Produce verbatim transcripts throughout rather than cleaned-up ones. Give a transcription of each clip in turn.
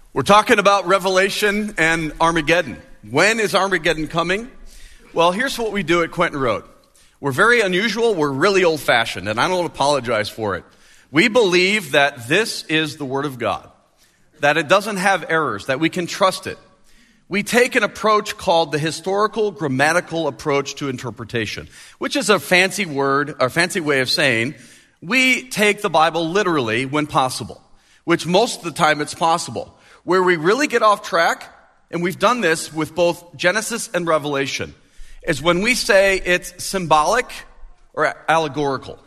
We're talking about Revelation and Armageddon. When is Armageddon coming? Well, here's what we do at Quentin Road. We're very unusual. We're really old-fashioned, and I don't apologize for it. We believe that this is the Word of God, that it doesn't have errors, that we can trust it. We take an approach called the historical grammatical approach to interpretation, which is a fancy word, a fancy way of saying we take the Bible literally when possible, which most of the time it's possible. Where we really get off track, and we've done this with both Genesis and Revelation, is when we say it's symbolic or allegorical.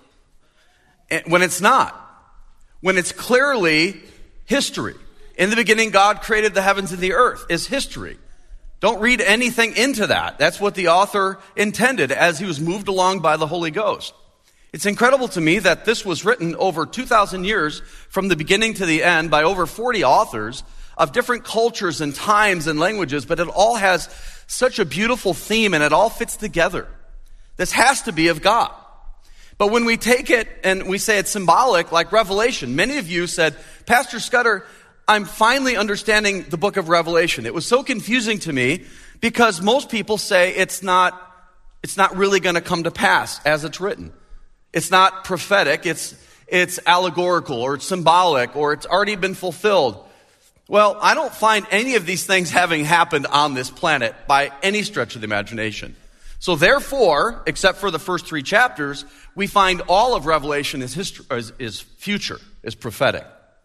And when it's not. When it's clearly history. In the beginning, God created the heavens and the earth is history. Don't read anything into that. That's what the author intended as he was moved along by the Holy Ghost. It's incredible to me that this was written over two thousand years from the beginning to the end by over forty authors of different cultures and times and languages, but it all has such a beautiful theme and it all fits together. This has to be of God. But when we take it and we say it's symbolic, like Revelation, many of you said, Pastor Scudder, I'm finally understanding the book of Revelation. It was so confusing to me because most people say it's not, it's not really going to come to pass as it's written. It's not prophetic, it's, it's allegorical or it's symbolic or it's already been fulfilled. Well, I don't find any of these things having happened on this planet by any stretch of the imagination. So therefore, except for the first three chapters, we find all of Revelation is, history, is, is future, is prophetic.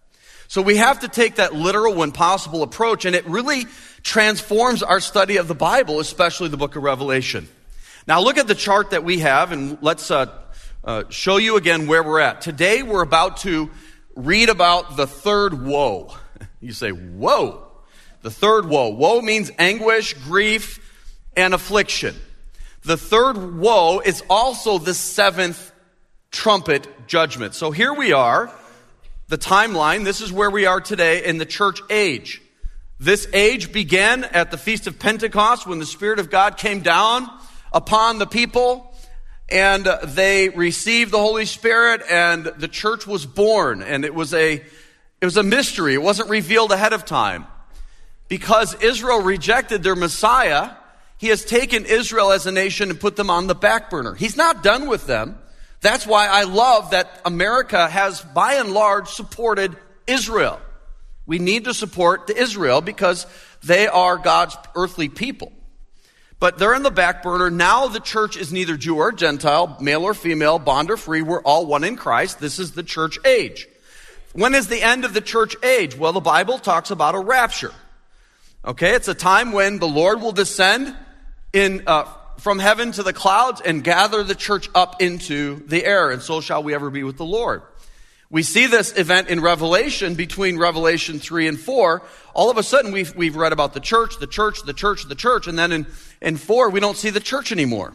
So we have to take that literal when possible approach, and it really transforms our study of the Bible, especially the book of Revelation. Now look at the chart that we have, and let's uh, uh, show you again where we're at. Today we're about to read about the third woe. You say, whoa, the third woe. Woe means anguish, grief, and affliction. The third woe is also the seventh trumpet judgment. So here we are, the timeline. This is where we are today in the church age. This age began at the Feast of Pentecost when the Spirit of God came down upon the people and they received the Holy Spirit and the church was born, and it was a It was a mystery. It wasn't revealed ahead of time. Because Israel rejected their Messiah, he has taken Israel as a nation and put them on the back burner. He's not done with them. That's why I love that America has, by and large, supported Israel. We need to support the Israel because they are God's earthly people. But they're in the back burner. Now the church is neither Jew or Gentile, male or female, bond or free. We're all one in Christ. This is the church age. When is the end of the church age? Well, the Bible talks about a rapture. Okay, it's a time when the Lord will descend in uh, from heaven to the clouds and gather the church up into the air, and so shall we ever be with the Lord. We see this event in Revelation between Revelation three and four. All of a sudden, we've, we've read about the church, the church, the church, the church, and then in, in four, we don't see the church anymore.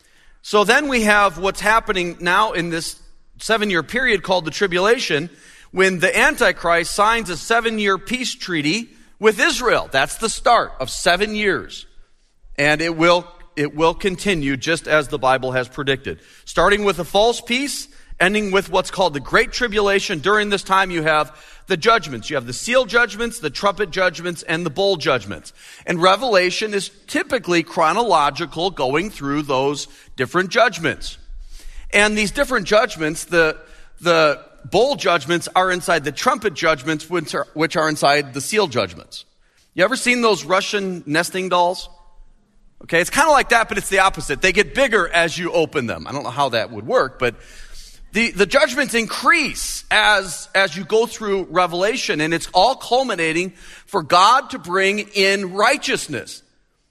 So then we have what's happening now in this seven-year period called the tribulation, when the Antichrist signs a seven-year peace treaty with Israel. That's the start of seven years. And it will, it will continue just as the Bible has predicted. Starting with a false peace, ending with what's called the Great Tribulation. During this time you have the judgments. You have the seal judgments, the trumpet judgments, and the bowl judgments. And Revelation is typically chronological, going through those different judgments. And these different judgments, the, the, bowl judgments are inside the trumpet judgments, which are, which are inside the seal judgments. You ever seen those Russian nesting dolls? Okay, it's kind of like that, but it's the opposite. They get bigger as you open them. I don't know how that would work, but the, the judgments increase as, as you go through Revelation, and it's all culminating for God to bring in righteousness.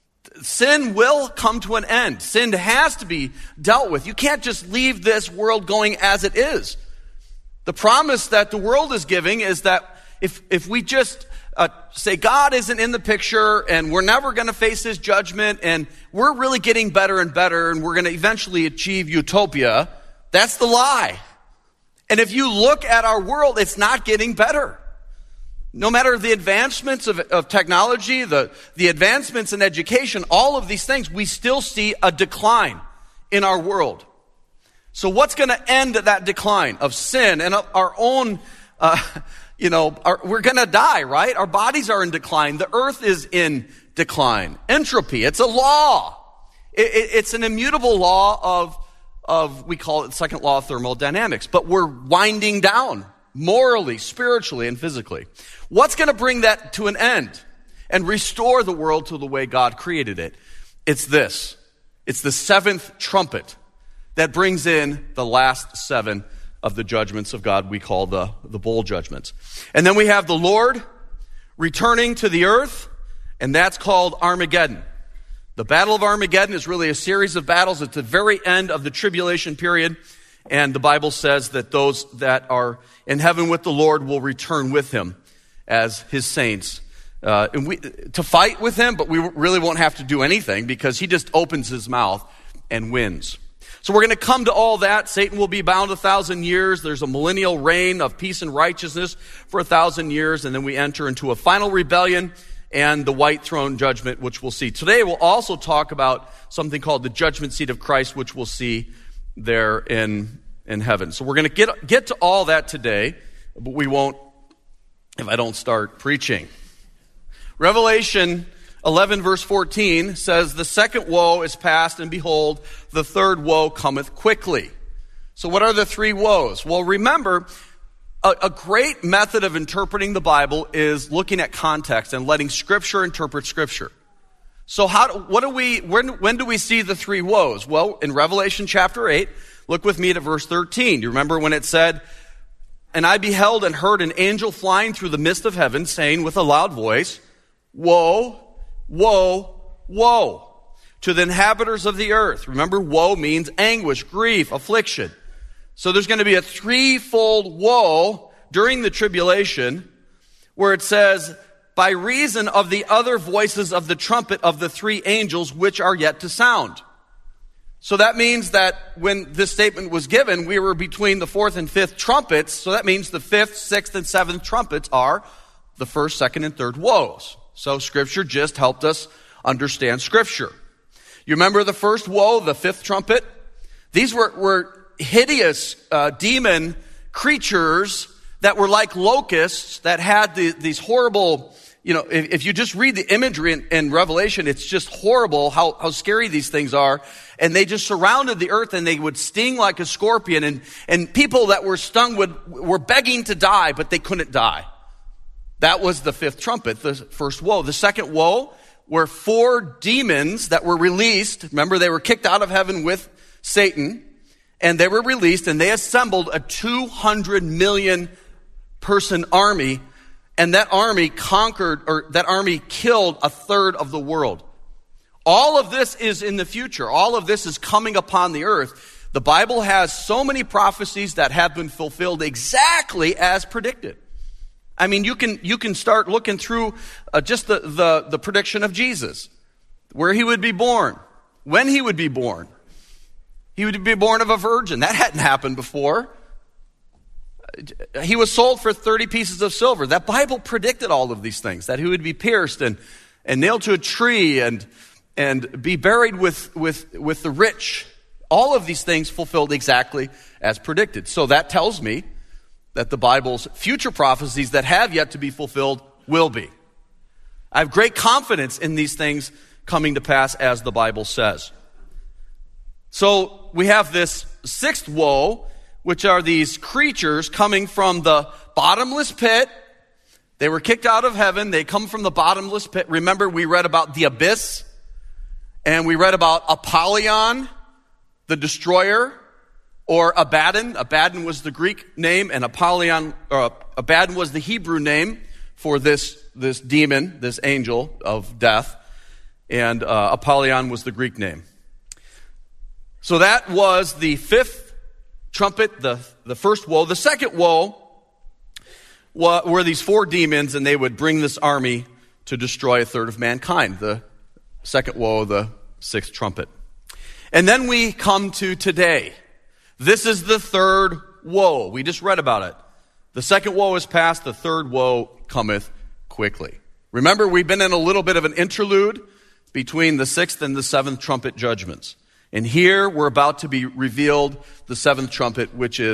Sin will come to an end. Sin has to be dealt with. You can't just leave this world going as it is. The promise that the world is giving is that if if we just uh, say God isn't in the picture and we're never going to face his judgment and we're really getting better and better and we're going to eventually achieve utopia, that's the lie. And if you look at our world, it's not getting better. No matter the advancements of, of technology, the, the advancements in education, all of these things, we still see a decline in our world. So what's going to end that decline of sin and of our own uh, you know, are, we're going to die, right? Our bodies are in decline. The earth is in decline. Entropy, it's a law. It, it, it's an immutable law of, of, we call it the second law of thermodynamics. But we're winding down morally, spiritually, and physically. What's going to bring that to an end and restore the world to the way God created it? It's this. It's the seventh trumpet that brings in the last seven of the judgments of God we call the, the bowl judgments. And then we have the Lord returning to the earth, and that's called Armageddon. The Battle of Armageddon is really a series of battles at the very end of the tribulation period, and the Bible says that those that are in heaven with the Lord will return with him as his saints. Uh, and we, to fight with him, but we really won't have to do anything because he just opens his mouth and wins. So we're going to come to all that. Satan will be bound a thousand years. There's a millennial reign of peace and righteousness for a thousand years. And then we enter into a final rebellion and the white throne judgment, which we'll see. Today we'll also talk about something called the judgment seat of Christ, which we'll see there in, in heaven. So we're going to get, get to all that today, but we won't if I don't start preaching. Revelation eleven verse fourteen says, the second woe is past, and behold, the third woe cometh quickly. So what are the three woes? Well, remember, a, a great method of interpreting the Bible is looking at context and letting Scripture interpret Scripture. So how, what do we, when, when do we see the three woes? Well, in Revelation chapter eight, look with me to verse thirteen. You remember when it said, and I beheld and heard an angel flying through the midst of heaven, saying with a loud voice, woe, woe, woe to the inhabitants of the earth. Remember, woe means anguish, grief, affliction. So there's going to be a threefold woe during the tribulation where it says, by reason of the other voices of the trumpet of the three angels which are yet to sound. So that means that when this statement was given, we were between the fourth and fifth trumpets. So that means the fifth, sixth, and seventh trumpets are the first, second, and third woes. So Scripture just helped us understand Scripture. You remember the first woe, the fifth trumpet? These were, were hideous uh, demon creatures that were like locusts that had the, these horrible, you know, if, if you just read the imagery in, in Revelation, it's just horrible how, how scary these things are. And they just surrounded the earth and they would sting like a scorpion. And, and people that were stung would, were begging to die, but they couldn't die. That was the fifth trumpet, the first woe. The second woe were four demons that were released. Remember, they were kicked out of heaven with Satan, and they were released, and they assembled a two hundred million person army, and that army conquered, or that army killed a third of the world. All of this is in the future. All of this is coming upon the earth. The Bible has so many prophecies that have been fulfilled exactly as predicted. I mean, you can you can start looking through uh, just the, the, the prediction of Jesus, where he would be born, when he would be born. He would be born of a virgin. That hadn't happened before. He was sold for thirty pieces of silver. That Bible predicted all of these things, that he would be pierced and, and nailed to a tree and, and be buried with, with, with the rich. All of these things fulfilled exactly as predicted. So that tells me that the Bible's future prophecies that have yet to be fulfilled will be. I have great confidence in these things coming to pass as the Bible says. So we have this sixth woe, which are these creatures coming from the bottomless pit. They were kicked out of heaven. They come from the bottomless pit. Remember, we read about the abyss, and we read about Apollyon, the destroyer, or Abaddon. Abaddon was the Greek name, and Apollyon, or Abaddon was the Hebrew name for this, this demon, this angel of death. And uh, Apollyon was the Greek name. So that was the fifth trumpet, the, the first woe. The second woe were these four demons, and they would bring this army to destroy a third of mankind. The second woe, the sixth trumpet. And then we come to today. This is the third woe. We just read about it. The second woe is past, the third woe cometh quickly. Remember, we've been in a little bit of an interlude between the sixth and the seventh trumpet judgments. And here we're about to be revealed the seventh trumpet, which is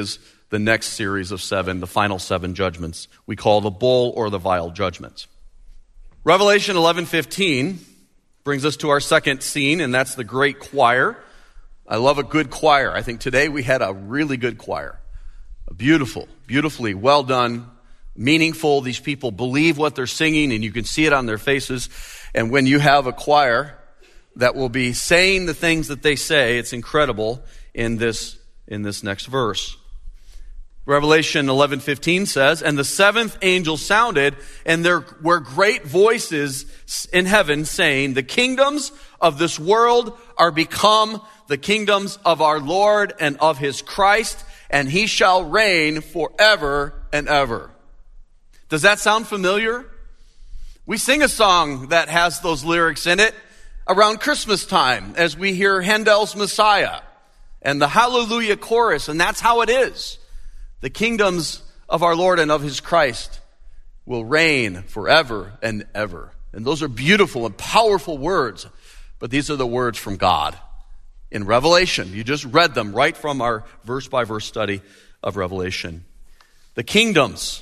the next series of seven, the final seven judgments we call the bowl or the vial judgments. Revelation eleven fifteen brings us to our second scene, and that's the great choir. I love a good choir. I think today we had a really good choir. Beautiful, beautifully well done, meaningful. These people believe what they're singing, and you can see it on their faces. And when you have a choir that will be saying the things that they say, it's incredible in this, in this next verse. Revelation eleven fifteen says, "And the seventh angel sounded, and there were great voices in heaven saying, 'The kingdoms of this world are become the kingdoms of our Lord and of his Christ, and he shall reign forever and ever.'" Does that sound familiar? We sing a song that has those lyrics in it around Christmas time as we hear Handel's Messiah and the Hallelujah chorus, and that's how it is. The kingdoms of our Lord and of his Christ will reign forever and ever. And those are beautiful and powerful words, but these are the words from God in Revelation. You just read them right from our verse-by-verse study of Revelation. The kingdoms,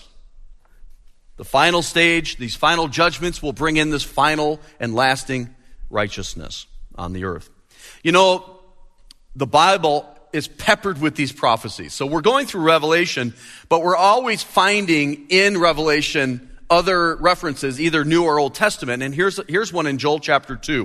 the final stage, these final judgments will bring in this final and lasting righteousness on the earth. You know, the Bible is peppered with these prophecies. So we're going through Revelation, but we're always finding in Revelation other references, either New or Old Testament. And here's, here's one in Joel chapter two.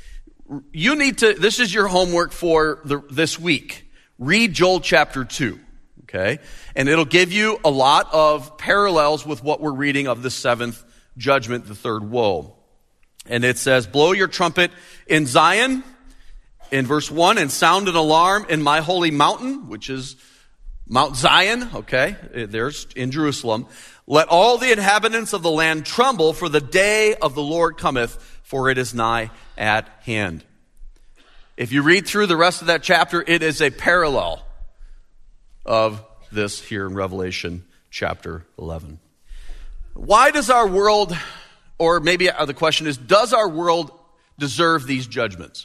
You need to, this is your homework for the, this week. Read Joel chapter two, okay? And it'll give you a lot of parallels with what we're reading of the seventh judgment, the third woe. And it says, "Blow your trumpet in Zion," in verse one, "and sound an alarm in my holy mountain," which is Mount Zion, okay? There's in Jerusalem. "Let all the inhabitants of the land tremble, for the day of the Lord cometh, for it is nigh at hand." If you read through the rest of that chapter, it is a parallel of this here in Revelation chapter eleven. Why does our world, or maybe the question is, does our world deserve these judgments?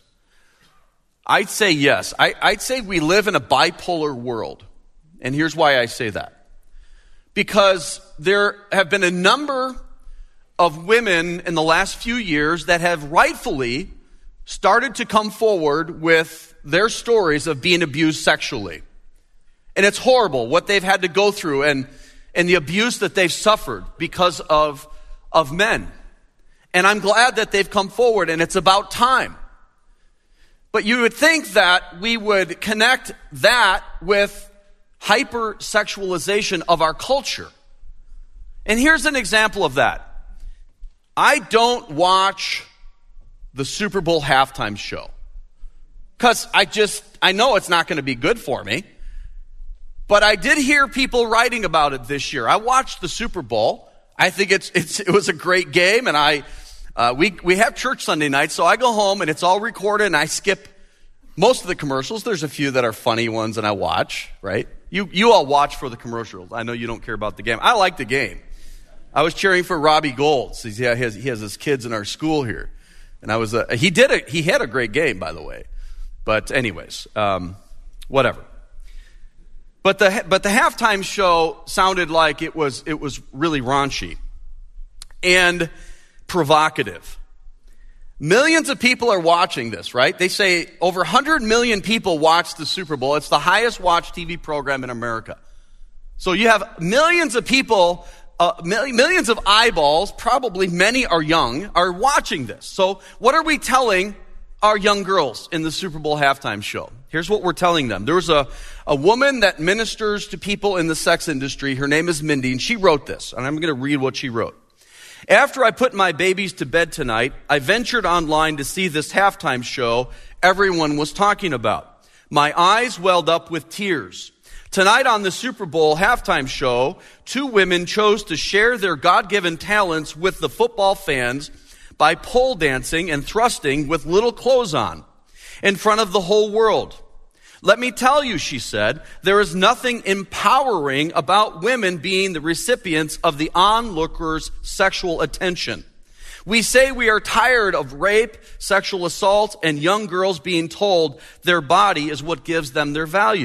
I'd say yes. I, I'd say we live in a bipolar world. And here's why I say that. Because there have been a number of women in the last few years that have rightfully started to come forward with their stories of being abused sexually. And it's horrible what they've had to go through and, and the abuse that they've suffered because of, of men. And I'm glad that they've come forward, and it's about time. But you would think that we would connect that with hypersexualization of our culture. And here's an example of that. I don't watch the Super Bowl halftime show because I just, I know it's not going to be good for me. But I did hear people writing about it this year. I watched the Super Bowl. I think it's, it's it was a great game, and I uh, we we have church Sunday night, so I go home and it's all recorded, and I skip most of the commercials. There's a few that are funny ones, and I watch. Right? You you all watch for the commercials. I know you don't care about the game. I like the game. I was cheering for Robbie Gould. He's, he has he has his kids in our school here, and I was a, he did a, he had a great game, by the way. But anyways, um, whatever. But the but the halftime show sounded like it was it was really raunchy and provocative. Millions of people are watching this, right? They say over one hundred million people watch the Super Bowl. It's the highest watched T V program in America. So you have millions of people, uh, millions of eyeballs, probably many are young, are watching this. So what are we telling our young girls in the Super Bowl halftime show? Here's what we're telling them. There was a, a woman that ministers to people in the sex industry. Her name is Mindy, and she wrote this, and I'm going to read what she wrote. "After I put my babies to bed tonight, I ventured online to see this halftime show everyone was talking about. My eyes welled up with tears. Tonight on the Super Bowl halftime show, two women chose to share their God-given talents with the football fans by pole dancing and thrusting with little clothes on in front of the whole world. Let me tell you," she said, "there is nothing empowering about women being the recipients of the onlookers' sexual attention. We say we are tired of rape, sexual assault, and young girls being told their body is what gives them their value.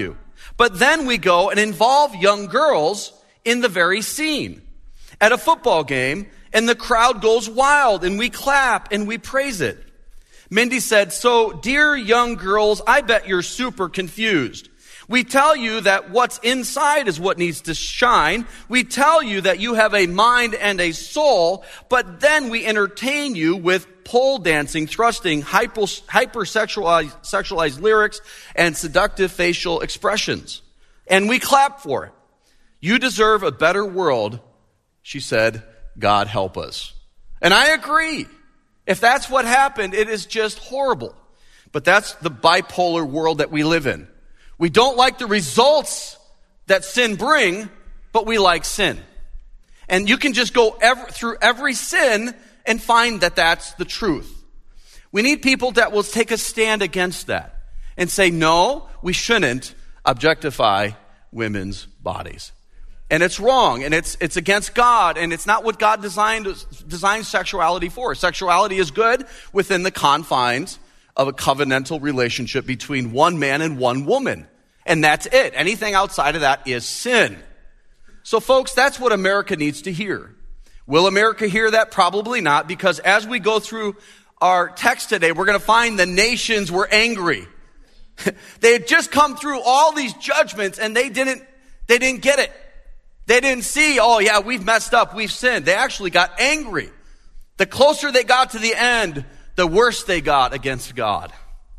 But then we go and involve young girls in the very scene. At a football game, and the crowd goes wild, and we clap and we praise it. Mindy said, so dear young girls, I bet you're super confused. We tell you that what's inside is what needs to shine. We tell you that you have a mind and a soul, but then we entertain you with pole dancing, thrusting, hyper, hypersexualized sexualized lyrics, and seductive facial expressions. And we clap for it. You deserve a better world, she said. God help us. And I agree. If that's what happened, it is just horrible. But that's the bipolar world that we live in. We don't like the results that sin bring, but we like sin. And you can just go every, through every sin and find that that's the truth. We need people that will take a stand against that and say, no, we shouldn't objectify women's bodies. And it's wrong, and it's it's against God, and it's not what God designed designed sexuality for. Sexuality is good within the confines of a covenantal relationship between one man and one woman. And that's it. Anything outside of that is sin. So folks, that's what America needs to hear. Will America hear that? Probably not, because as we go through our text today, we're going to find the nations were angry. They had just come through all these judgments, and they didn't they didn't get it. They didn't see, oh yeah, we've messed up, we've sinned. They actually got angry. The closer they got to the end, the worse they got against God.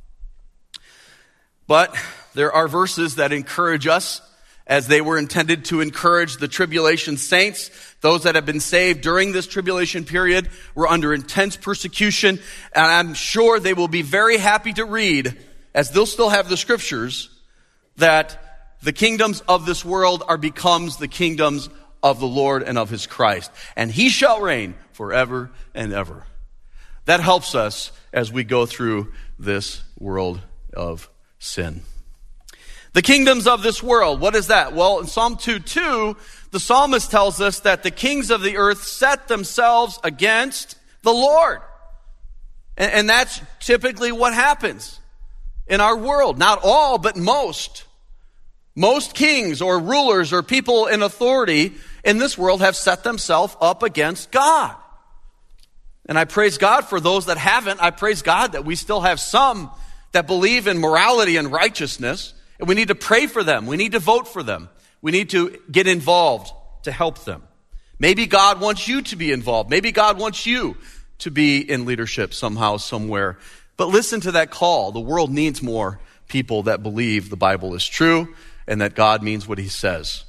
But there are verses that encourage us, as they were intended to encourage the tribulation saints. Those that have been saved during this tribulation period were under intense persecution, and I'm sure they will be very happy to read, as they'll still have the scriptures, that the kingdoms of this world are becomes the kingdoms of the Lord and of his Christ. And he shall reign forever and ever. That helps us as we go through this world of sin. The kingdoms of this world, what is that? Well, in Psalm two two, the psalmist tells us that the kings of the earth set themselves against the Lord. And, and that's typically what happens in our world. Not all, but most. Most kings or rulers or people in authority in this world have set themselves up against God. And I praise God for those that haven't. I praise God that we still have some that believe in morality and righteousness. And we need to pray for them. We need to vote for them. We need to get involved to help them. Maybe God wants you to be involved. Maybe God wants you to be in leadership somehow, somewhere. But listen to that call. The world needs more people that believe the Bible is true and that God means what he says.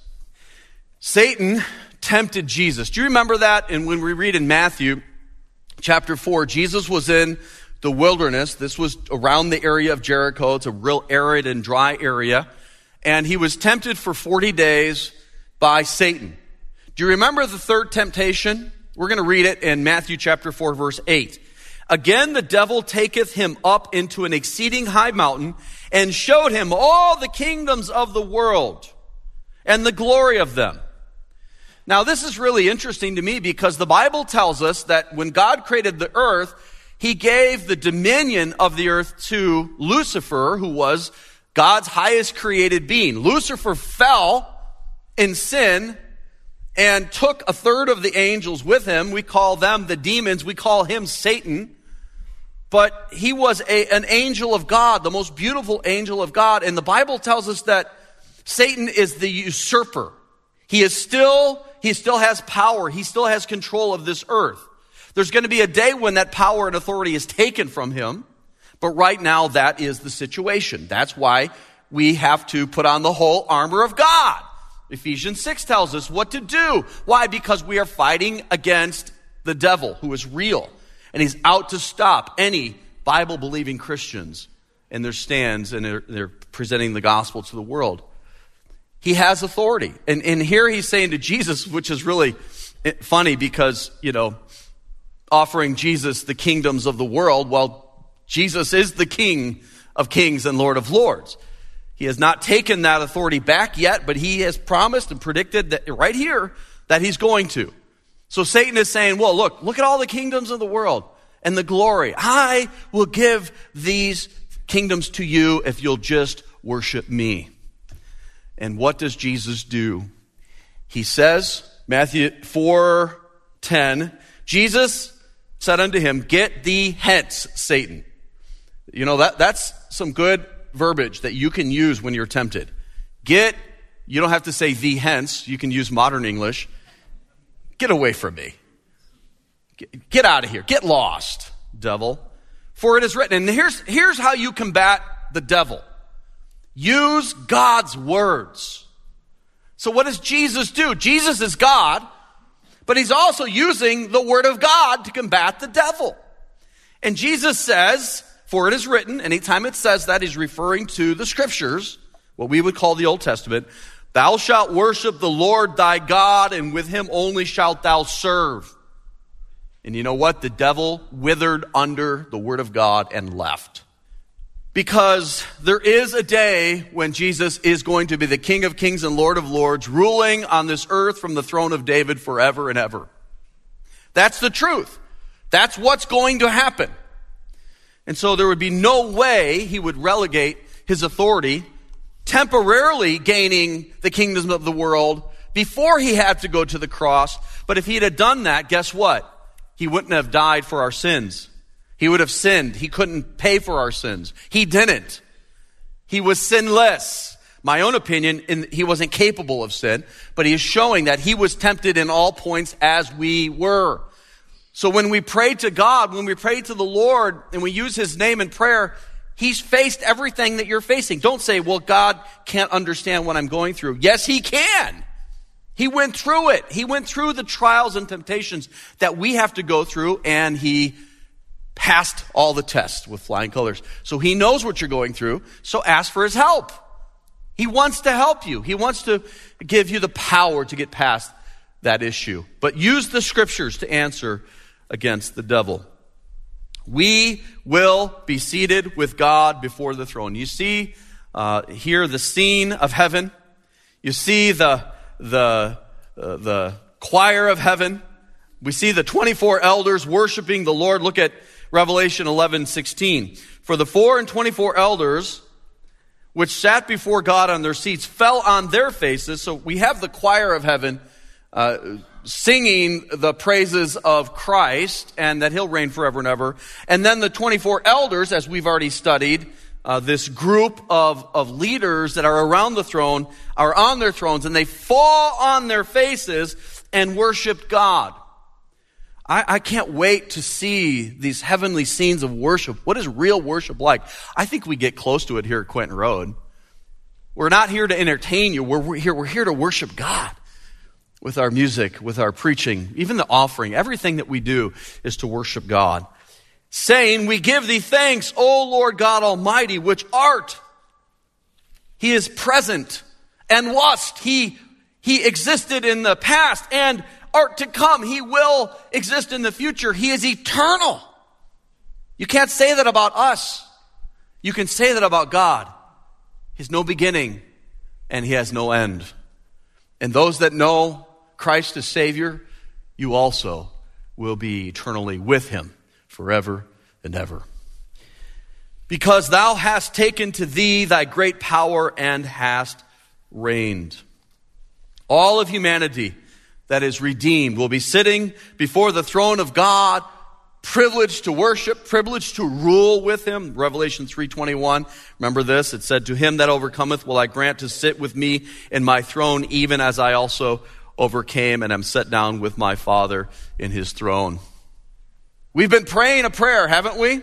Satan tempted Jesus. Do you remember that? And when we read in Matthew chapter four, Jesus was in the wilderness. This was around the area of Jericho. It's a real arid and dry area. And he was tempted for forty days by Satan. Do you remember the third temptation? We're going to read it in Matthew chapter four, verse eight. Again, the devil taketh him up into an exceeding high mountain and showed him all the kingdoms of the world and the glory of them. Now, this is really interesting to me because the Bible tells us that when God created the earth, he gave the dominion of the earth to Lucifer, who was God's highest created being. Lucifer fell in sin and took a third of the angels with him. We call them the demons. We call him Satan. But he was a, an angel of God, the most beautiful angel of God. And the Bible tells us that Satan is the usurper. He is still, he still has power. He still has control of this earth. There's going to be a day when that power and authority is taken from him. But right now, that is the situation. That's why we have to put on the whole armor of God. Ephesians six tells us what to do. Why? Because we are fighting against the devil, who is real. And he's out to stop any Bible-believing Christians in their stands, and they're, they're presenting the gospel to the world. He has authority. And, and here he's saying to Jesus, which is really funny because, you know, offering Jesus the kingdoms of the world, well, Jesus is the King of kings and Lord of lords. He has not taken that authority back yet, but he has promised and predicted that right here that he's going to. So Satan is saying, well, look, look at all the kingdoms of the world and the glory. I will give these kingdoms to you if you'll just worship me. And what does Jesus do? He says, Matthew four ten, Jesus said unto him, "Get thee hence, Satan." You know, that that's some good verbiage that you can use when you're tempted. Get, you don't have to say thee hence. You can use modern English. Get away from me. Get, get out of here. Get lost, devil. For it is written, and here's, here's how you combat the devil. Use God's words. So what does Jesus do? Jesus is God, but he's also using the word of God to combat the devil. And Jesus says, for it is written, anytime it says that, he's referring to the scriptures, what we would call the Old Testament. Thou shalt worship the Lord thy God, and with him only shalt thou serve. And you know what? The devil withered under the word of God and left. Because there is a day when Jesus is going to be the King of Kings and Lord of Lords, ruling on this earth from the throne of David forever and ever. That's the truth. That's what's going to happen. And so there would be no way he would relegate his authority, temporarily gaining the kingdom of the world before he had to go to the cross. But if he had done that, guess what? He wouldn't have died for our sins. He would have sinned. He couldn't pay for our sins. He didn't. He was sinless. My own opinion, in, he wasn't capable of sin, but he is showing that he was tempted in all points as we were. So when we pray to God, when we pray to the Lord, and we use his name in prayer, he's faced everything that you're facing. Don't say, well, God can't understand what I'm going through. Yes, he can. He went through it. He went through the trials and temptations that we have to go through, and he passed all the tests with flying colors. So he knows what you're going through, so ask for his help. He wants to help you. He wants to give you the power to get past that issue. But use the scriptures to answer against the devil. We will be seated with God before the throne. You see uh, here the scene of heaven. You see the, the, uh, the choir of heaven. We see the twenty-four elders worshiping the Lord. Look at Revelation eleven sixteen. For the four and twenty-four elders which sat before God on their seats fell on their faces. So we have the choir of heaven uh, singing the praises of Christ and that he'll reign forever and ever. And then the twenty-four elders, as we've already studied, uh, this group of, of leaders that are around the throne are on their thrones, and they fall on their faces and worship God. I, I can't wait to see these heavenly scenes of worship. What is real worship like? I think we get close to it here at Quentin Road. We're not here to entertain you. We're, we're here, we're here to worship God with our music, with our preaching, even the offering. Everything that we do is to worship God. Saying, we give thee thanks, O Lord God Almighty, which art. He is present and wast. He, he existed in the past and art to come. He will exist in the future. He is eternal. You can't say that about us. You can say that about God. He has no beginning and he has no end. And those that know Christ as Savior, you also will be eternally with him forever and ever. Because thou hast taken to thee thy great power and hast reigned. All of humanity that is redeemed will be sitting before the throne of God, privileged to worship, privileged to rule with him. Revelation three twenty-one. Remember this? It said, to him that overcometh will I grant to sit with me in my throne, even as I also overcame and am set down with my Father in his throne. We've been praying a prayer, haven't we?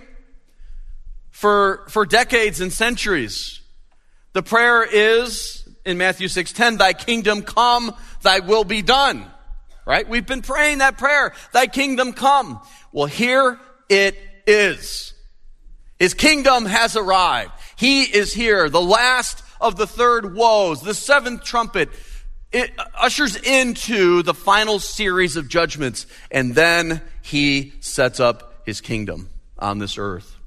For, for decades and centuries. The prayer is, in Matthew six ten, thy kingdom come, thy will be done. Right? We've been praying that prayer. Thy kingdom come. Well, here it is. His kingdom has arrived. He is here. The last of the third woes, the seventh trumpet, it ushers into the final series of judgments. And then he sets up his kingdom on this earth.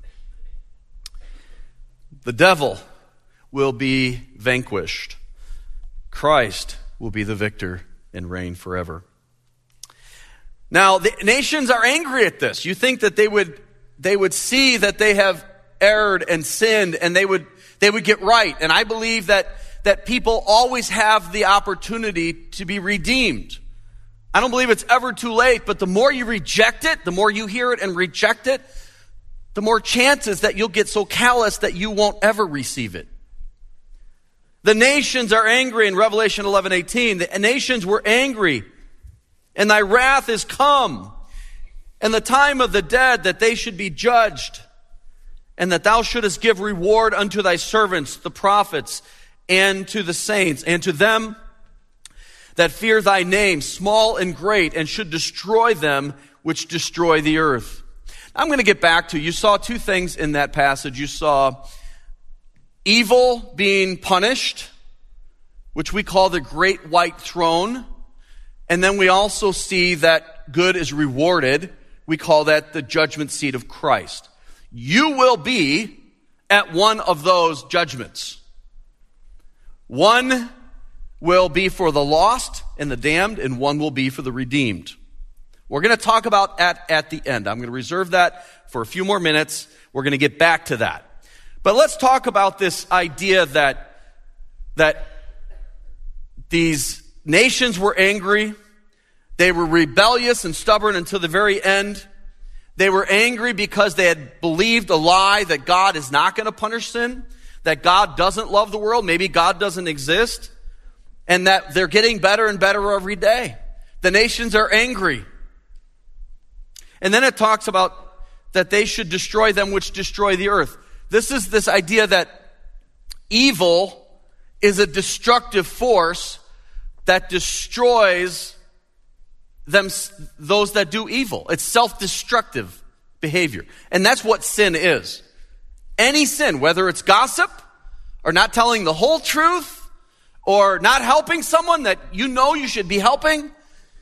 The devil will be vanquished. Christ will be the victor and reign forever. Now, the nations are angry at this. You think that they would they would see that they have erred and sinned, and they would they would get right. And I believe that that people always have the opportunity to be redeemed. I don't believe it's ever too late, but the more you reject it, the more you hear it and reject it, the more chances that you'll get so callous that you won't ever receive it. The nations are angry in Revelation eleven eighteen. The nations were angry, and thy wrath is come, and the time of the dead that they should be judged, and that thou shouldest give reward unto thy servants, the prophets, and to the saints, and to them that fear thy name, small and great, and should destroy them which destroy the earth. I'm going to get back to, you saw two things in that passage. You saw evil being punished, which we call the great white throne. And then we also see that good is rewarded. We call that the judgment seat of Christ. You will be at one of those judgments. One will be for the lost and the damned, and one will be for the redeemed. We're going to talk about at, at the end. I'm going to reserve that for a few more minutes. We're going to get back to that. But let's talk about this idea that, that these nations were angry. They were rebellious and stubborn until the very end. They were angry because they had believed a lie that God is not going to punish sin, that God doesn't love the world, maybe God doesn't exist, and that they're getting better and better every day. The nations are angry. And then it talks about that they should destroy them which destroy the earth. This is this idea that evil is a destructive force that destroys them, those that do evil. It's self-destructive behavior. And that's what sin is. Any sin, whether it's gossip or not telling the whole truth or not helping someone that you know you should be helping,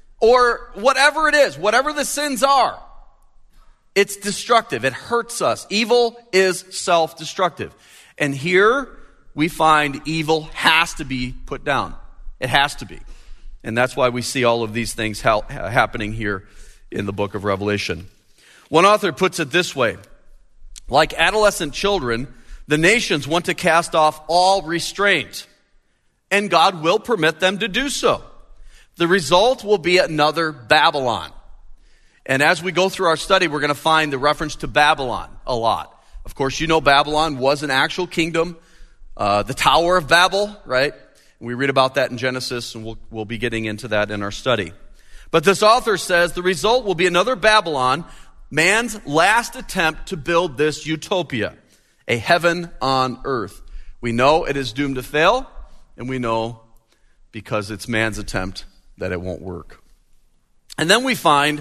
or whatever it is, whatever the sins are, it's destructive. It hurts us. Evil is self-destructive. And here we find evil has to be put down. It has to be. And that's why we see all of these things ha- happening here in the book of Revelation. One author puts it this way: like adolescent children, the nations want to cast off all restraint, and God will permit them to do so. The result will be another Babylon. And as we go through our study, we're going to find the reference to Babylon a lot. Of course, you know Babylon was an actual kingdom, uh, the Tower of Babel, right? We read about that in Genesis, and we'll, we'll be getting into that in our study. But this author says the result will be another Babylon, man's last attempt to build this utopia, a heaven on earth. We know it is doomed to fail, and we know because it's man's attempt that it won't work. And then we find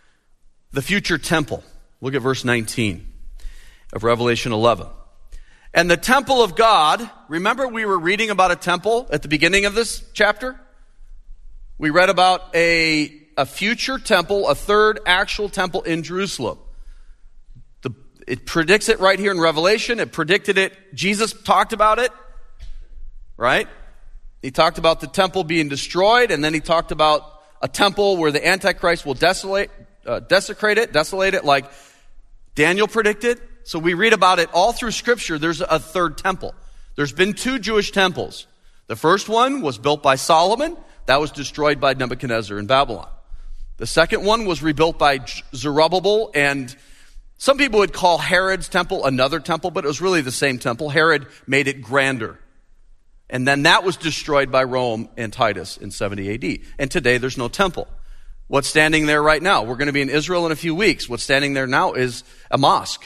the future temple. Look at verse nineteen of Revelation eleven. And the temple of God, remember we were reading about a temple at the beginning of this chapter? We read about a, a future temple, a third actual temple in Jerusalem. The, it predicts it right here in Revelation. It predicted it. Jesus talked about it, right? He talked about the temple being destroyed, and then he talked about a temple where the Antichrist will desolate, uh, desecrate it, desolate it like Daniel predicted. So we read about it all through Scripture. There's a third temple. There's been two Jewish temples. The first one was built by Solomon. That was destroyed by Nebuchadnezzar in Babylon. The second one was rebuilt by Zerubbabel, and some people would call Herod's temple another temple, but it was really the same temple. Herod made it grander. And then that was destroyed by Rome and Titus in seventy A D. And today there's no temple. What's standing there right now? We're going to be in Israel in a few weeks. What's standing there now is a mosque.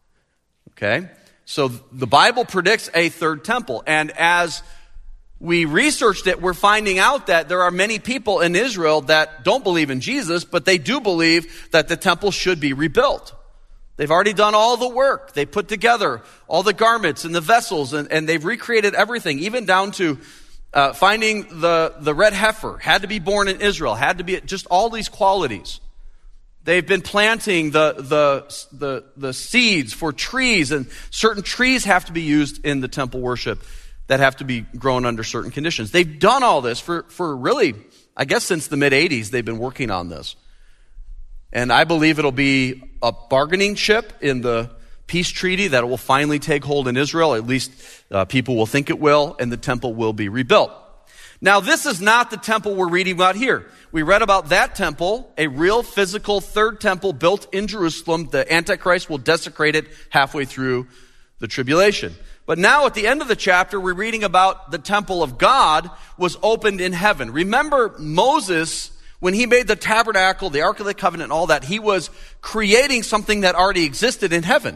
Okay? So the Bible predicts a third temple. And as we researched it, we're finding out that there are many people in Israel that don't believe in Jesus, but they do believe that the temple should be rebuilt. They've already done all the work. They put together all the garments and the vessels, and, and they've recreated everything, even down to uh, finding the, the red heifer, had to be born in Israel, had to be just all these qualities. They've been planting the, the, the, the seeds for trees, and certain trees have to be used in the temple worship that have to be grown under certain conditions. They've done all this for, for really, I guess since the mid eighties, they've been working on this. And I believe it'll be a bargaining chip in the peace treaty, that it will finally take hold in Israel. At least uh, people will think it will, and the temple will be rebuilt. Now, this is not the temple we're reading about here. We read about that temple, a real physical third temple built in Jerusalem. The Antichrist will desecrate it halfway through the tribulation. But now at the end of the chapter, we're reading about the temple of God was opened in heaven. Remember Moses, when he made the tabernacle, the Ark of the Covenant, and all that, he was creating something that already existed in heaven.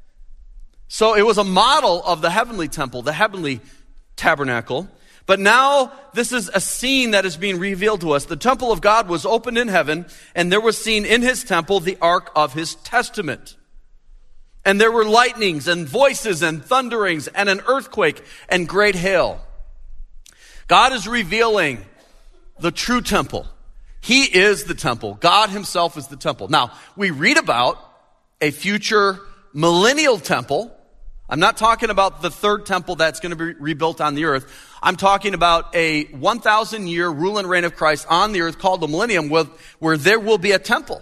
So it was a model of the heavenly temple, the heavenly tabernacle. But now this is a scene that is being revealed to us. The temple of God was opened in heaven, and there was seen in his temple the ark of his testament. And there were lightnings and voices and thunderings and an earthquake and great hail. God is revealing the true temple. He is the temple. God himself is the temple. Now, we read about a future millennial temple. I'm not talking about the third temple that's going to be rebuilt on the earth. I'm talking about a one thousand year rule and reign of Christ on the earth called the millennium, with, where there will be a temple.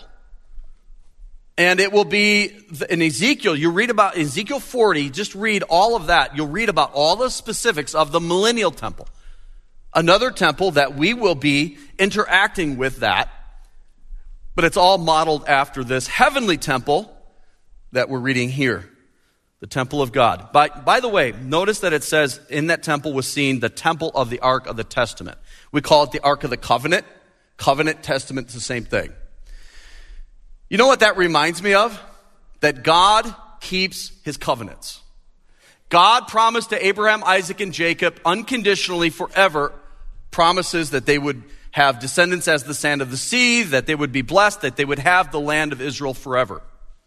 And it will be in Ezekiel. You read about Ezekiel forty, just read all of that. You'll read about all the specifics of the millennial temple. Another temple that we will be interacting with that. But it's all modeled after this heavenly temple that we're reading here. The temple of God. By, by the way, notice that it says in that temple was seen the temple of the Ark of the Testament. We call it the Ark of the Covenant. Covenant, Testament, it's the same thing. You know what that reminds me of? That God keeps his covenants. God promised to Abraham, Isaac, and Jacob unconditionally forever promises that they would have descendants as the sand of the sea, that they would be blessed, that they would have the land of Israel forever.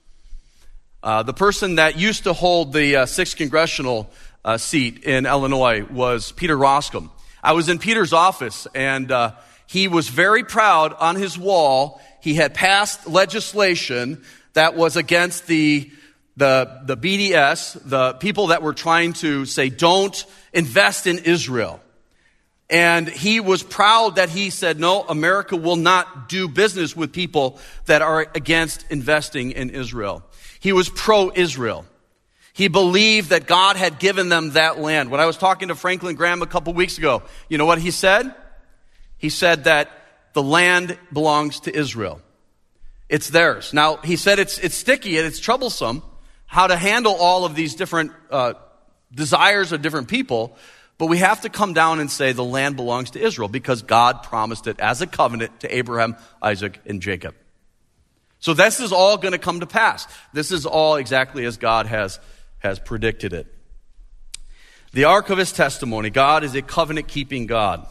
Uh, the person that used to hold the uh, sixth congressional uh, seat in Illinois was Peter Roscom. I was in Peter's office, and uh, he was very proud on his wall. He had passed legislation that was against the, the, the B D S, the people that were trying to say, don't invest in Israel. And he was proud that he said, no, America will not do business with people that are against investing in Israel. He was pro-Israel. He believed that God had given them that land. When I was talking to Franklin Graham a couple weeks ago, you know what he said? He said that the land belongs to Israel. It's theirs. Now, he said it's it's sticky and it's troublesome how to handle all of these different uh, desires of different people, but we have to come down and say the land belongs to Israel because God promised it as a covenant to Abraham, Isaac, and Jacob. So this is all going to come to pass. This is all exactly as God has, has predicted it. The ark of his testimony. God is a covenant-keeping God.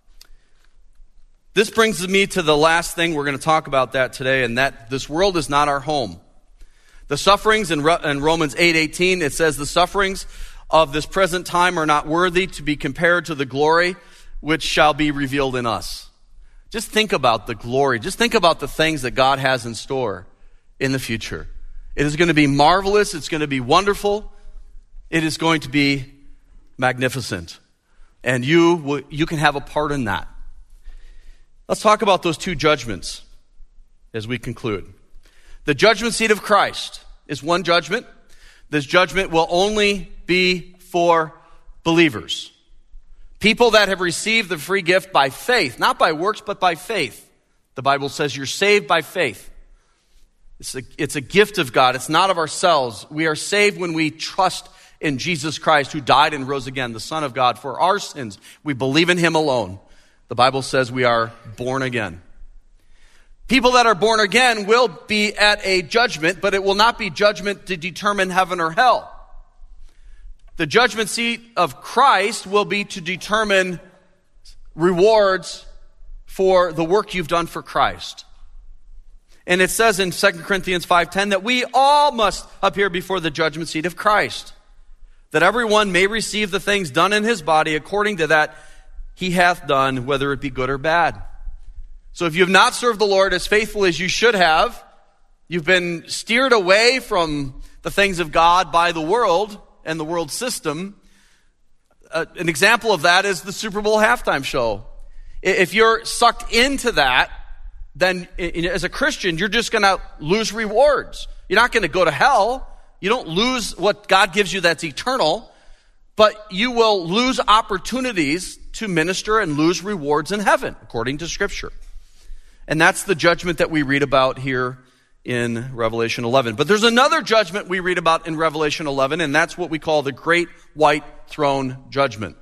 This brings me to the last thing. We're going to talk about that today, and that this world is not our home. The sufferings in, in Romans eight eighteen, it says, the sufferings of this present time are not worthy to be compared to the glory which shall be revealed in us. Just think about the glory. Just think about the things that God has in store in the future. It is going to be marvelous. It's going to be wonderful. It is going to be magnificent. And you, you can have a part in that. Let's talk about those two judgments as we conclude. The judgment seat of Christ is one judgment. This judgment will only be for believers. People that have received the free gift by faith, not by works, but by faith. The Bible says you're saved by faith. It's a, it's a gift of God. It's not of ourselves. We are saved when we trust in Jesus Christ, who died and rose again, the Son of God, for our sins. We believe in him alone. The Bible says we are born again. People that are born again will be at a judgment, but it will not be judgment to determine heaven or hell. The judgment seat of Christ will be to determine rewards for the work you've done for Christ. And it says in Second Corinthians five ten that we all must appear before the judgment seat of Christ, that everyone may receive the things done in his body according to that he hath done, whether it be good or bad. So if you have not served the Lord as faithfully as you should have, you've been steered away from the things of God by the world and the world system. Uh, an example of that is the Super Bowl halftime show. If you're sucked into that, then as a Christian, you're just going to lose rewards. You're not going to go to hell. You don't lose what God gives you that's eternal, but you will lose opportunities to minister and lose rewards in heaven, according to Scripture. And that's the judgment that we read about here in Revelation eleven. But there's another judgment we read about in Revelation eleven, and that's what we call the Great White Throne Judgment.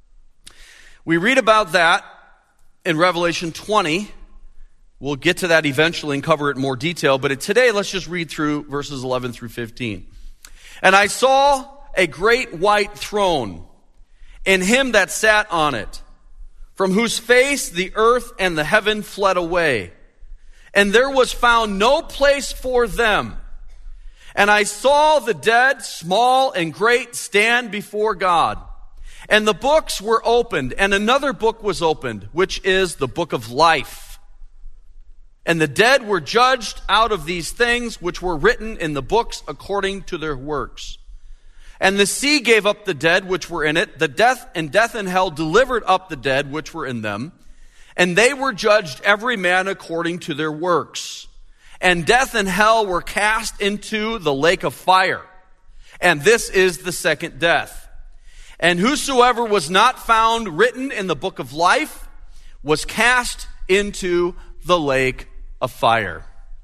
We read about that in Revelation twenty. We'll get to that eventually and cover it in more detail, but today let's just read through verses eleven through fifteen. And I saw a great white throne, and him that sat on it, from whose face the earth and the heaven fled away. And there was found no place for them. And I saw the dead, small and great, stand before God. And the books were opened, and another book was opened, which is the book of life. And the dead were judged out of these things which were written in the books according to their works. And the sea gave up the dead which were in it. The death and death and hell delivered up the dead which were in them. And they were judged every man according to their works. And death and hell were cast into the lake of fire. And this is the second death. And whosoever was not found written in the book of life was cast into the lake of fire.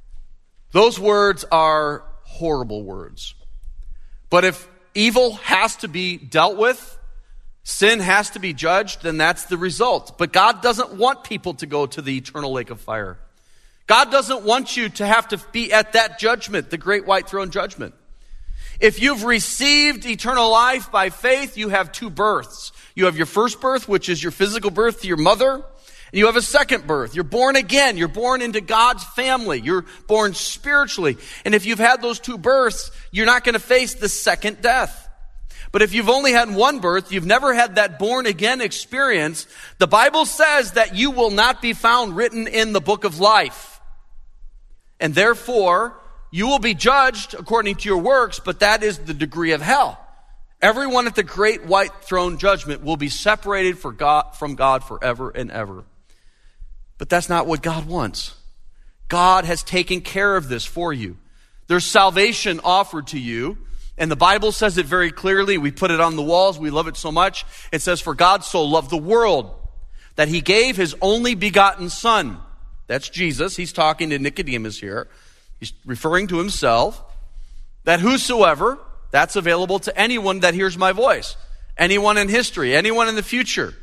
Those words are horrible words. But if evil has to be dealt with, sin has to be judged, then that's the result. But God doesn't want people to go to the eternal lake of fire. God doesn't want you to have to be at that judgment, the great white throne judgment. If you've received eternal life by faith, you have two births. You have your first birth, which is your physical birth to your mother. And you have a second birth. You're born again. You're born into God's family. You're born spiritually. And if you've had those two births, you're not going to face the second death. But if you've only had one birth, you've never had that born again experience, the Bible says that you will not be found written in the book of life. And therefore, you will be judged according to your works, but that is the degree of hell. Everyone at the great white throne judgment will be separated for God, from God forever and ever. But that's not what God wants. God has taken care of this for you. There's salvation offered to you. And the Bible says it very clearly. We put it on the walls. We love it so much. It says, for God so loved the world that he gave his only begotten son. That's Jesus. He's talking to Nicodemus here. He's referring to himself. That whosoever, that's available to anyone that hears my voice. Anyone in history, anyone in the future.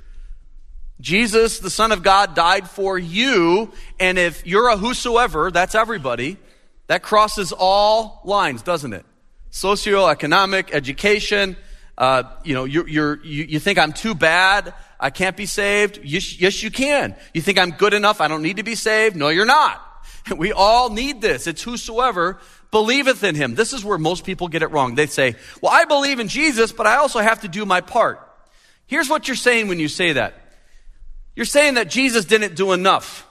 Jesus, the Son of God, died for you. And if you're a whosoever, that's everybody. That crosses all lines, doesn't it? Socioeconomic, education, uh, you know, you're, you're, you you think I'm too bad, I can't be saved? Yes, yes, you can. You think I'm good enough, I don't need to be saved? No, you're not. We all need this. It's whosoever believeth in him. This is where most people get it wrong. They say, well, I believe in Jesus, but I also have to do my part. Here's what you're saying when you say that. You're saying that Jesus didn't do enough.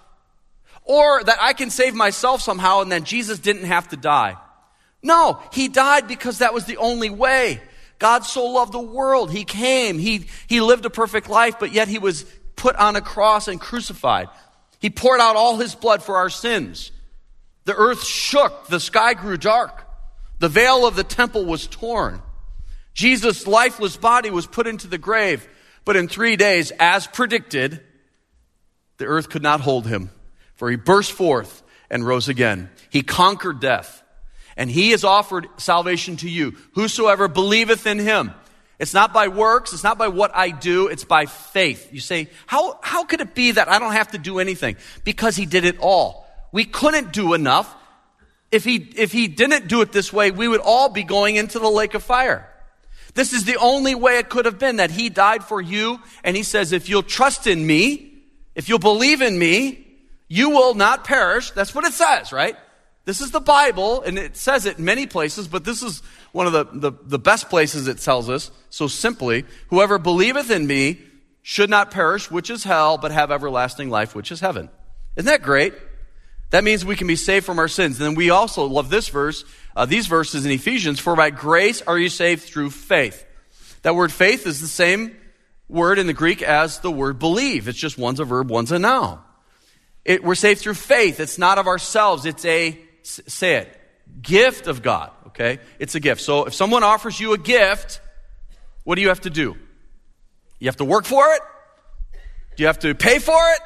Or that I can save myself somehow and that Jesus didn't have to die. No, he died because that was the only way. God so loved the world. He came. He, he lived a perfect life, but yet he was put on a cross and crucified. He poured out all his blood for our sins. The earth shook. The sky grew dark. The veil of the temple was torn. Jesus' lifeless body was put into the grave. But in three days, as predicted, the earth could not hold him. For he burst forth and rose again. He conquered death. And he has offered salvation to you. Whosoever believeth in him. It's not by works. It's not by what I do. It's by faith. You say, how, how could it be that I don't have to do anything? Because he did it all. We couldn't do enough. If he, if he didn't do it this way, we would all be going into the lake of fire. This is the only way it could have been, that he died for you. And he says, if you'll trust in me, if you'll believe in me, you will not perish. That's what it says, right? This is the Bible, and it says it in many places, but this is one of the, the, the best places it tells us, so simply, whoever believeth in me should not perish, which is hell, but have everlasting life, which is heaven. Isn't that great? That means we can be saved from our sins. And then we also love this verse, uh, these verses in Ephesians, for by grace are you saved through faith. That word faith is the same word in the Greek as the word believe. It's just one's a verb, one's a noun. It, we're saved through faith. It's not of ourselves. It's a, say it, gift of God. okay? It's a gift. So if someone offers you a gift, what do you have to do? You have to work for it? Do you have to pay for it?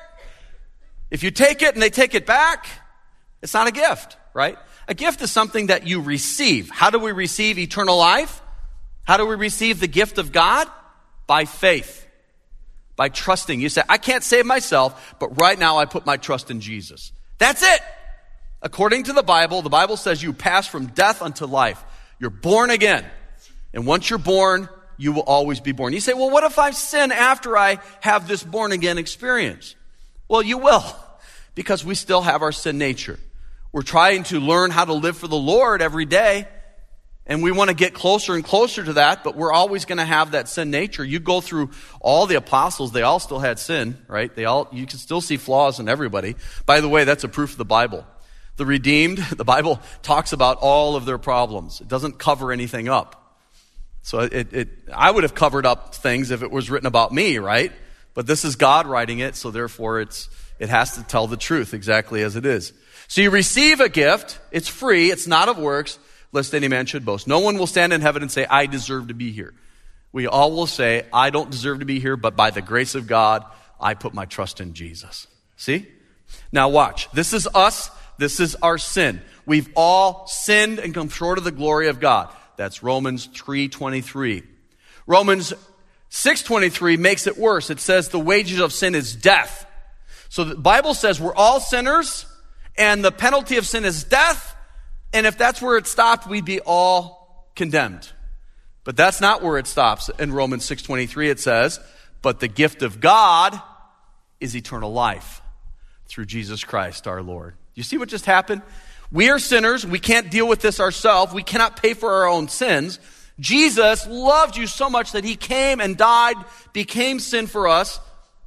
If you take it and they take it back, it's not a gift, right? A gift is something that you receive. How do we receive eternal life? How do we receive the gift of God? By faith, by trusting. You say, I can't save myself, but right now I put my trust in Jesus. That's it. According to the Bible, the Bible says you pass from death unto life. You're born again. And once you're born, you will always be born. You say, well, what if I sin after I have this born again experience? Well, you will, because we still have our sin nature. We're trying to learn how to live for the Lord every day, and we want to get closer and closer to that, but we're always going to have that sin nature. You go through all the apostles, they all still had sin, right? They all, you can still see flaws in everybody. By the way, that's a proof of the Bible. The redeemed, the Bible talks about all of their problems. It doesn't cover anything up. So it, it, I would have covered up things if it was written about me, right? But this is God writing it, so therefore it's, it has to tell the truth exactly as it is. So you receive a gift, it's free, it's not of works, lest any man should boast. No one will stand in heaven and say, I deserve to be here. We all will say, I don't deserve to be here, but by the grace of God, I put my trust in Jesus. See? Now watch. This is us. This is our sin. We've all sinned and come short of the glory of God. That's Romans three twenty-three. Romans six twenty-three makes it worse. It says the wages of sin is death. So the Bible says we're all sinners, and the penalty of sin is death. And if that's where it stopped, we'd be all condemned. But that's not where it stops. In Romans six twenty-three, it says, but the gift of God is eternal life through Jesus Christ our Lord. You see what just happened? We are sinners. We can't deal with this ourselves. We cannot pay for our own sins. Jesus loved you so much that he came and died, became sin for us,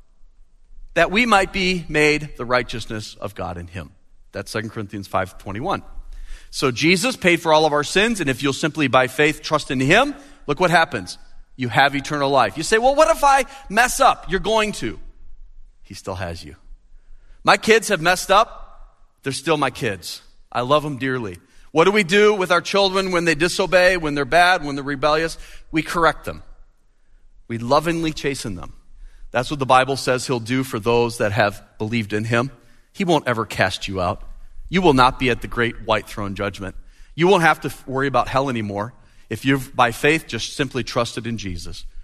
that we might be made the righteousness of God in him. That's Second Corinthians five twenty-one. So Jesus paid for all of our sins, and if you'll simply by faith trust in him, look what happens. You have eternal life. You say, well, what if I mess up? You're going to. He still has you. My kids have messed up. They're still my kids. I love them dearly. What do we do with our children when they disobey, when they're bad, when they're rebellious? We correct them. We lovingly chasten them. That's what the Bible says he'll do for those that have believed in him. He won't ever cast you out. You will not be at the great white throne judgment. You won't have to worry about hell anymore if you've, by faith, just simply trusted in Jesus.